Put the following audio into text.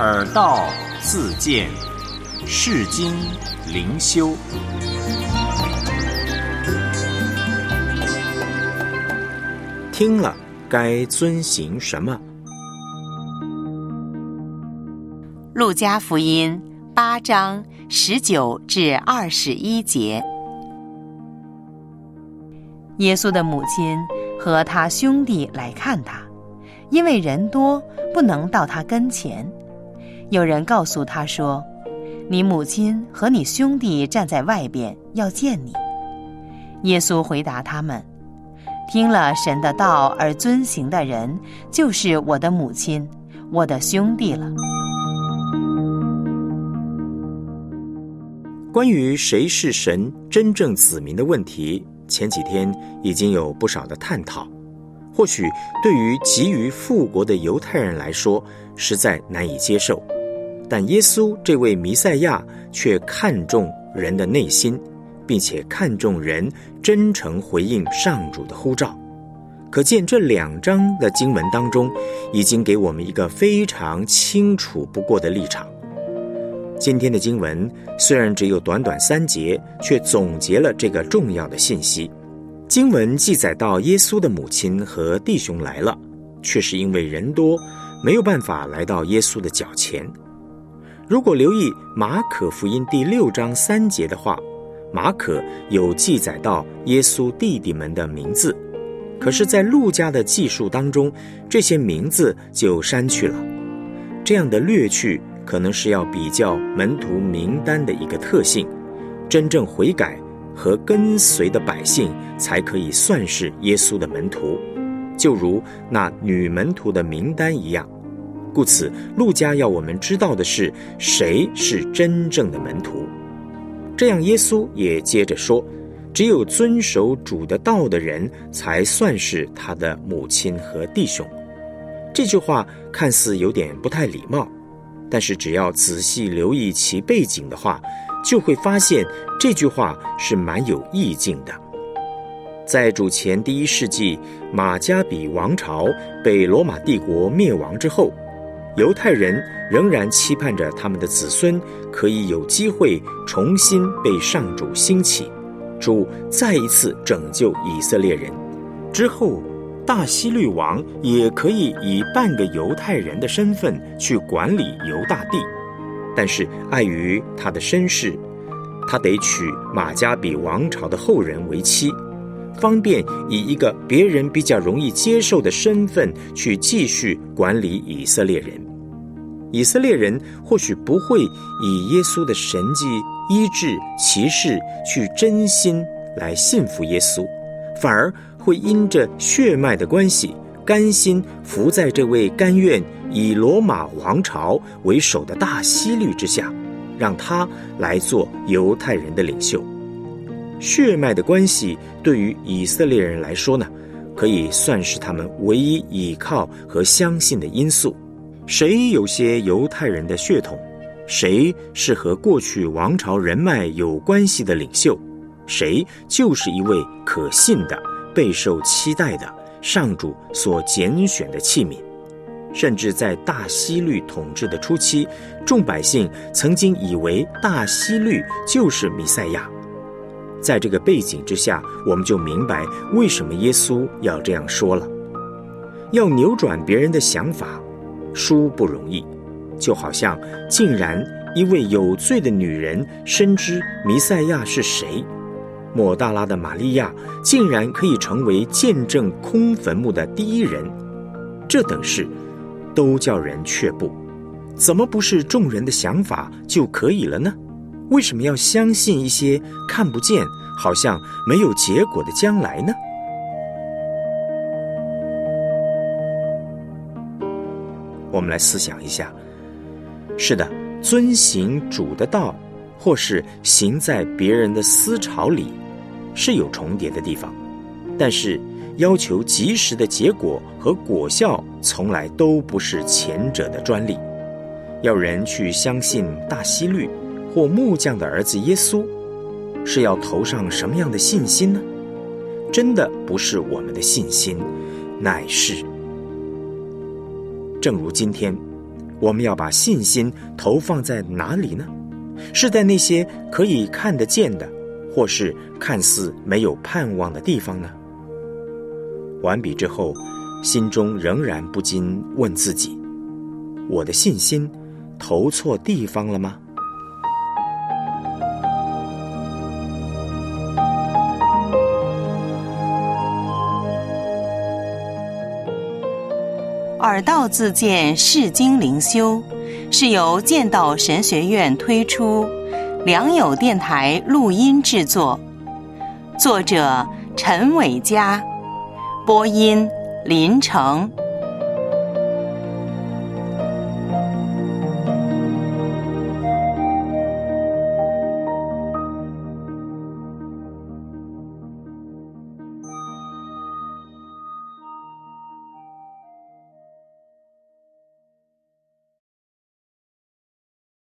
耳道自见，世经灵修。听了该遵行什么？ 路加福音8章19至21节。耶稣的母亲和他兄弟来看他，因为人多，不能到他跟前。有人告诉他说，你母亲和你兄弟站在外边，要见你。耶稣回答他们，听了神的道而遵行的人，就是我的母亲，我的兄弟了。 关于谁是神真正子民的问题，前几天已经有不少的探讨。或许对于急于复国的犹太人来说，实在难以接受，但耶稣这位弥赛亚却看重人的内心，并且看重人真诚回应上主的呼召。可见这2章的经文当中，已经给我们一个非常清楚不过的立场。今天的经文虽然只有短短3节，却总结了这个重要的信息。经文记载到耶稣的母亲和弟兄来了，却是因为人多，没有办法来到耶稣的脚前。如果留意马可福音第6章3节的话，马可有记载到耶稣弟弟们的名字，可是在路加的记述当中，这些名字就删去了。这样的略去可能是要比较门徒名单的一个特性，真正悔改和跟随的百姓才可以算是耶稣的门徒，就如那女门徒的名单一样。故此路加要我们知道的是，谁是真正的门徒。这样耶稣也接着说，只有遵守主的道的人才算是他的母亲和弟兄。这句话看似有点不太礼貌，但是只要仔细留意其背景的话，就会发现这句话是蛮有意境的。在主前第1世纪马加比王朝被罗马帝国灭亡之后，犹太人仍然期盼着他们的子孙可以有机会重新被上主兴起，主再一次拯救以色列人。之后大希律王也可以以半个犹太人的身份去管理犹大地，但是碍于他的身世，他得娶马加比王朝的后人为妻，方便以一个别人比较容易接受的身份去继续管理以色列人。以色列人或许不会以耶稣的神迹、医治、奇事去真心来信服耶稣，反而会因着血脉的关系，甘心服在这位甘愿以罗马王朝为首的大希律之下，让他来做犹太人的领袖。血脉的关系对于以色列人来说呢，可以算是他们唯一依靠和相信的因素。谁有些犹太人的血统，谁是和过去王朝人脉有关系的领袖，谁就是一位可信的、备受期待的上主所拣选的器皿。甚至在大希律统治的初期，众百姓曾经以为大希律就是弥赛亚。在这个背景之下，我们就明白为什么耶稣要这样说了。要扭转别人的想法，殊不容易，就好像竟然一位有罪的女人深知弥赛亚是谁，抹大拉的玛利亚竟然可以成为见证空坟墓的第一人，这等事都叫人却步。怎么不是众人的想法就可以了呢？为什么要相信一些看不见、好像没有结果的将来呢？我们来思想一下。是的，遵行主的道，或是行在别人的思潮里，是有重叠的地方，但是要求及时的结果和果效，从来都不是前者的专利。要人去相信大希律或木匠的儿子耶稣，是要投上什么样的信心呢？真的不是我们的信心，乃是正如今天我们要把信心投放在哪里呢？是在那些可以看得见的，或是看似没有盼望的地方呢？完笔之后，心中仍然不禁问自己：我的信心投错地方了吗？ 耳道自荐释经灵修是由剑道神学院推出，良友电台录音制作，作者陈伟嘉，播音林成。